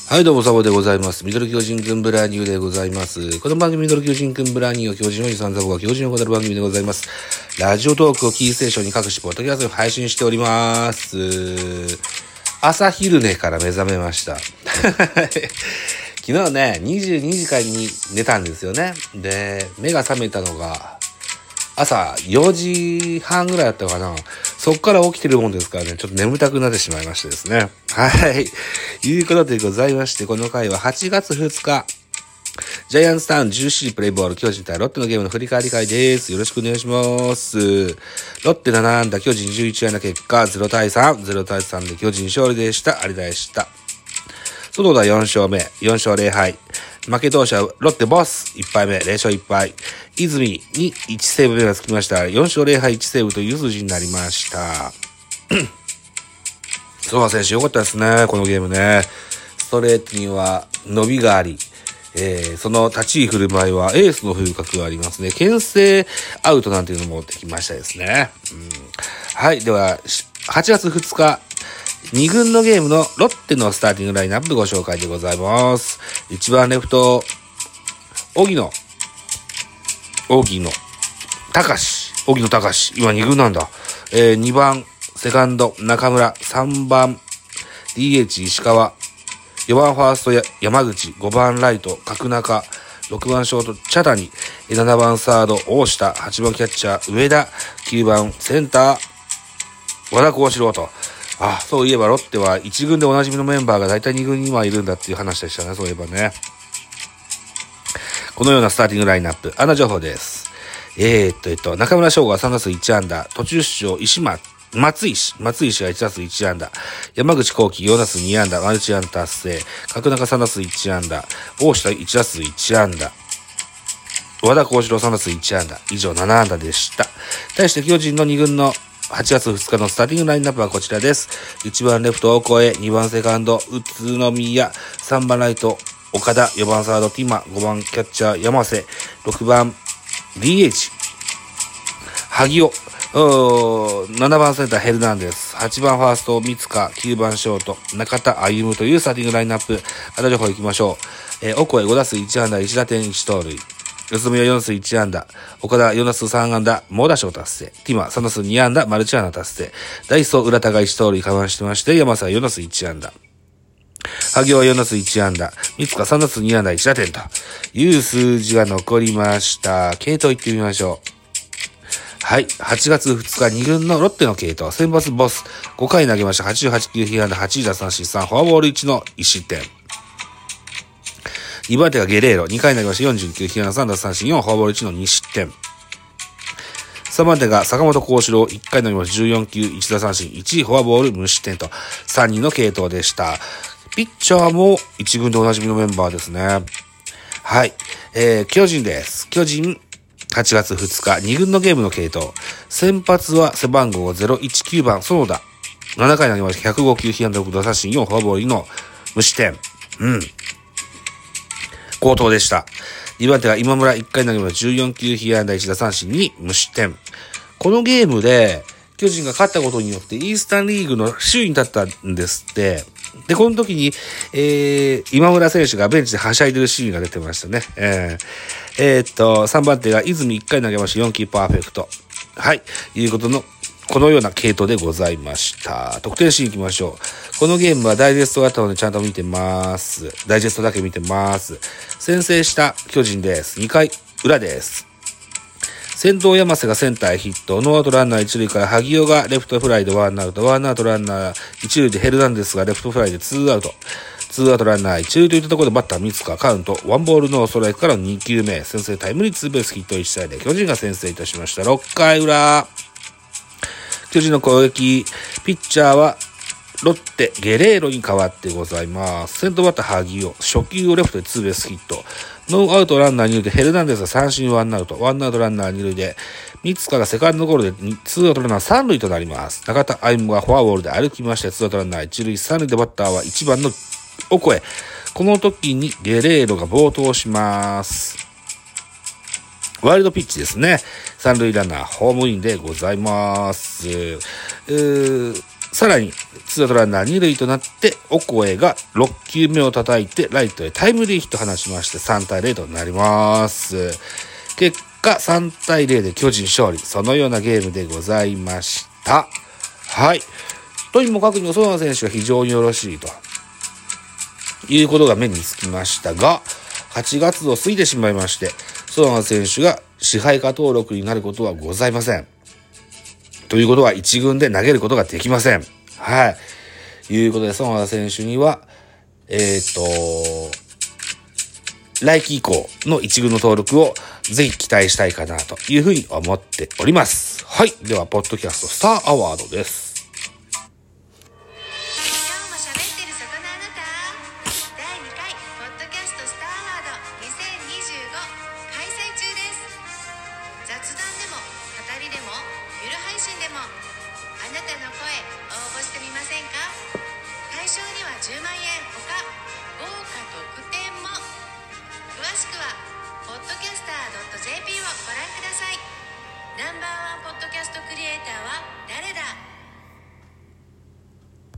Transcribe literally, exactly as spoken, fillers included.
はい、どうも、サボでございます。ミドル巨人くんブラニューでございます。この番組、ミドル巨人くんブラニューを巨人おじさんザボが巨人を語る番組でございます。ラジオトークをキーステーションに各種ポッドキャストを配信しております。朝昼寝から目覚めました。昨日ね、にじゅうにじかんに寝たんですよね。で、目が覚めたのが、朝よじはんぐらいだったかな。そっから起きてるもんですからね、ちょっと眠たくなってしまいましてですね。はい。いうことでございまして、この回ははちがつふつか、ジャイアンツタウンじゅうしちじプレイボール、巨人対ロッテのゲームの振り返り会です。よろしくお願いします。ロッテななあんだ、巨人じゅういちあんだ結果、ゼロたいさん、ゼロたいさんで巨人勝利でした。ありがとうございました。その他よんしょうめ、よんしょうぜろはい。負け投手はロッテボス、いっぱいめ、ぜろしょういっぱい。泉にいちセーブ目がつきました。よんしょうぜろはいいちセーブという数字になりました。ソワ選手良かったですね、このゲームね。ストレートには伸びがあり、えー、その立ち居振る舞いはエースの風格がありますね。牽制アウトなんていうのも持ってきましたですね。うん、はい、では、はちがつふつか、に軍のゲームのロッテのスターティングラインナップご紹介でございます。いちばんレフト、荻野、荻野、高志、荻野高志、今に軍なんだ。えー、にばん、セカンド、中村、さんばん、ディーエイチ、石川、よばんファーストや山口、ごばんライト、角中、ろくばんショート、茶谷、ななばんサード、大下、はちばんキャッチャー、上田、きゅうばんセンター、和田幸四郎と。あ、そういえばロッテはいち軍でおなじみのメンバーがだいたいに軍に今いるんだっていう話でしたね、そういえばね。このようなスターティングラインナップ、あんな情報です。えーっと、えっと、中村翔吾はさんだすういちあんだ、途中出場、石松、松石、松石がいちだすういちあんだ、山口幸輝よんだすうにあんだ、マルチアン達成、角中さんだすういちあんだ、大下いちだすういちあんだ、和田幸四郎さんだすういちあんだ、以上ななあんだでした。対して巨人のに軍のはちがつふつかのスターティングラインナップはこちらです。いちばんレフト、オコエ、にばんセカンド、宇都宮、さんばんライト、岡田、よばんサード、ティマ、ごばんキャッチャー、山瀬、ろくばん、ディーエイチ、萩尾、ななばんセンター、ヘルナンデス、はちばんファースト、三塚、きゅうばんショート、中田歩夢というスターティングラインナップ。あと情報行きましょう。えー、オコエごだすういちあんだ、いちだてんいち盗塁。宇都宮よんだすういちあんだ、岡田よんだすうさんあんだ、猛打賞達成。ティマさんだすうにあんだ、マルチアナ達成。ダイソー浦田がいち盗塁我慢してまして、山瀬はよんだすういちあんだ。萩尾はよんだすういちあんだ、三塚さんだすうにあんだいちだてんという数字が残りました。系統行ってみましょう。はい。はちがつふつか、に軍のロッテの系統。先発ボス。ごかい投げました。はちじゅうはちきゅう被安打、はちださんしんさん、フォアボールいちのいち失点。にばん手がゲレーロ。にかい投げました。よんじゅうきゅう被安打、さんださんしんよん、フォアボールいちのに失点。さんばん手が坂本幸四郎。いっかい投げました。じゅうよんきゅう、いちださんしん、いちフォアボール無失点とさんにんの系統でした。ピッチャーもいち軍でおなじみのメンバーですね。はい。えー、巨人です。巨人、はちがつふつか、に軍のゲームの系統。先発は背番号ゼロいちきゅうばん、園田。ななかい投げました。ひゃくごきゅう被安打、ろくださんしんよん、フォアボールの無失点。うん。好投でした。にばん手が今村、いっかい投げました。じゅうよんきゅう被安打、いちださんしんに無失点。このゲームで、巨人が勝ったことによって、イースタンリーグの首位に立ったんですって。で、この時に、えー、今村選手がベンチではしゃいでるシーンが出てましたね。えー、えー、っと、さんばん手が泉いっかい投げました。よんきゅうパーフェクト。はい。いうことの、このような系統でございました。得点シーン行きましょう。このゲームはダイジェストがあったのでちゃんと見てます。ダイジェストだけ見てます。先制した巨人です。にかい裏です。先頭山瀬がセンターへヒット。ノーアウトランナー一塁から萩尾がレフトフライでワンアウト。ワンアウトランナー一塁でヘルナンデスがレフトフライでツーアウト。ツーアウトランナー一塁といったところでバッター三塚カウント。ワンボールノーストライクからのにきゅうめ。先制タイムリーツーベースヒットいちたいで巨人が先制いたしました。ろっかい裏。巨人の攻撃。ピッチャーはロッテ、ゲレーロに変わってございます。先頭バッター萩尾。初球をレフトでツーベースヒット。ノーアウトランナー二塁でヘルナンデスが三振ワンアウト。ワンアウトランナー二塁で、三塚がセカンドゴロでツーアウトランナー三塁となります。中田歩夢がフォアボールで歩きまして、ツーアウトランナー一塁三塁でバッターはいちばんのオコエ。この時にゲレーロが暴投します。ワイルドピッチですね。三塁ランナーホームインでございます。うーさらに、ツーアウトランナーに塁となって、オコエがろっきゅうめを叩いて、ライトへタイムリーヒット放しまして、さんたいゼロとなります。結果、さんたいゼロで巨人勝利。そのようなゲームでございました。はい。とにもかくにも、園田選手が非常によろしいということが目につきましたが、はちがつを過ぎてしまいまして、園田選手が支配下登録になることはございません。ということは一軍で投げることができません。はい。いうことで、園田選手には、えっと、来季以降の一軍の登録をぜひ期待したいかなというふうに思っております。はい。では、ポッドキャストスターアワードです。 じゅうまんえんほか豪華特典も。詳しくはポッドキャスター .jp